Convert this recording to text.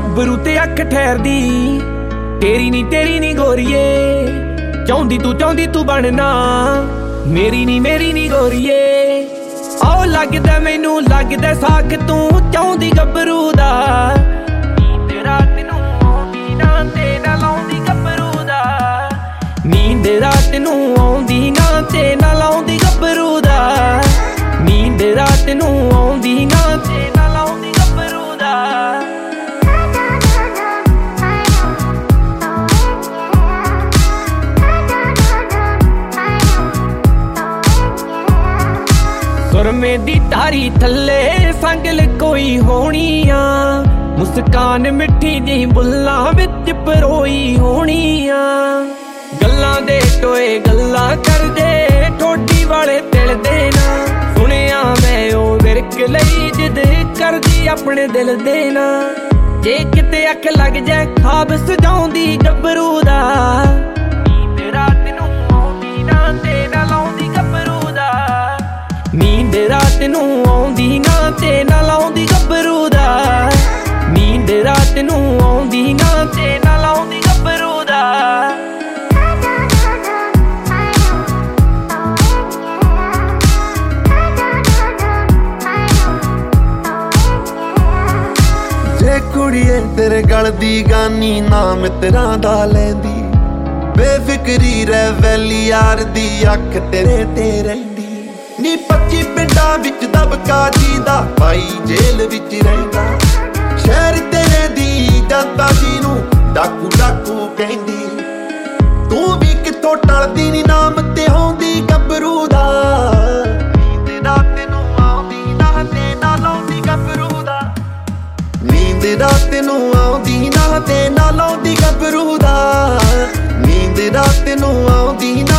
ਗੱਭਰੂ ਤੇ ਅੱਖ ਠਹਿਰਦੀ ਤੇਰੀ ਨੀ ਗੋਰੀਏ। ਚਾਹੁੰਦੀ ਤੂੰ ਬਣਨਾ ਮੇਰੀ ਨੀ ਗੋਰੀਏ। ਆਓ ਲੱਗਦਾ ਮੈਨੂੰ ਲੱਗਦਾ ਸਾਖ ਤੂੰ ਚਾਹੁੰਦੀ ਗੱਭਰੂ ਦਾ। ਨੀਂਦ ਰਾਤ ਨੂੰ ਆਉਂਦੀ ਨਾ ਤੇ ਨਾ ਲਾਉਂਦੀ ਗੱਭਰੂ ਦਾ। ਨੀਂਦ ਰਾਤ ਨੂੰ ਆਉਂਦੀ ਨਾ ਤੇ ਨਾ ਲਾਉਂਦੀ ਗੱਭਰੂ ਦਾ। ਨੀਂਦ ਰਾਤ ਨੂੰ ਆਉਂਦੀ ਨਾ ਤੇ ਨਾ ਲਾਉਂਦੀ ਗੱਭਰੂ ਦਾ। ਸੁਰਮੇ ਦੀ ਧਾਰੀ ਥੱਲੇ ਸੰਗਲ ਕੋਈ ਹੋਣੀ ਆ। ਮੁਸਕਾਨ ਮਿੱਠੀ ਜਿਹੀ ਬੁੱਲਾਂ ਵਿੱਚ ਪਰੋਈ ਹੋਣੀ ਆ। ਗੱਲਾਂ ਦੇ ਟੋਏ ਗੱਲਾਂ ਕਰਦੇ ਠੋਡੀ ਵਾਲੇ ਦਿਲ ਦੇ ਨਾ। ਸੁਣਿਆ ਮੈਂ ਉਹ ਵਿਰਕ ਲਈ ਜਿੱਦ ਕਰਦੀ ਆਪਣੇ ਦਿਲ ਦੇ ਨਾ। ਜੇ ਕਿਤੇ ਅੱਖ ਲੱਗ ਜਾਏ ਖਾਬ ਸਜਾਉਂਦੀ ਗੱਭਰੂ ਦਾ। ਨੀਂਦ ਰਾਤ ਨੂੰ ਆਉਂਦੀ ਨਾ ਤੇ ਨਾ ਲਾਉਂਦੀ ਗੱਭਰੂ ਦਾ। ਨੀਂਦ ਰਾਤ ਨੂੰ ਆਉਂਦੀ ਨਾ ਤੇ ਨਾ ਲਾਉਂਦੀ ਗੱਭਰੂ ਦਾ। ਨੀਂਦ ਰਾਤ ਨੂੰ ਆਉਂਦੀ ਨਾ ਤੇ ਨਾ ਲਾਉਂਦੀ ਗੱਭਰੂ ਦਾ। ਜੇ ਕੁੜੀਏ ਤੇਰੇ ਗਲ ਦੀ ਗਾਨੀ ਨਾ ਮਿੱਤਰਾਂ ਦਾ ਲੈਂਦੀ। ਬੇਫਿਕਰੀ ਰਹਿ ਵੈਲੀ ਯਾਰ ਦੀ ਅੱਖ ਤੇਰੇ ਤੇ ਰਹਿੰਦੀ। ਨੀ 25 ਪਿੰਡਾਂ ਵਿੱਚ ਦਬਕਾ ਜੀ ਦਾ ਭਾਈ ਜੇਲ੍ਹ ਵਿੱਚ ਰਹਿੰਦਾ। ਸ਼ਹਿਰ ਤੇਰੇ ਦੀ ਜਨਤਾ ਜੀ ਨੂੰ ਡਾਕੂ ਕਹਿੰਦੀ। ਤੂੰ ਵੀ ਕਿੱਥੋਂ ਟਲਦੀ ਨੀ ਨਾਮ ਤੇ ਆਉਂਦੀ ਗੱਭਰੂ ਦਾ। ਨੀਂਦ ਰਾਤ ਨੂੰ ਆਉਂਦੀ ਨਾ ਤੇ ਨਾ ਲਾਉਂਦੀ ਗੱਭਰੂ ਦਾ। ਨੀਂਦ ਰਾਤ ਨੂੰ ਆਉਂਦੀ ਨਾ ਤੇ ਨਾ ਲਾਉਂਦੀ ਗੱਭਰੂ ਦਾ। ਨੀਂਦ ਰਾਤ ਨੂੰ ਆਉਂਦੀ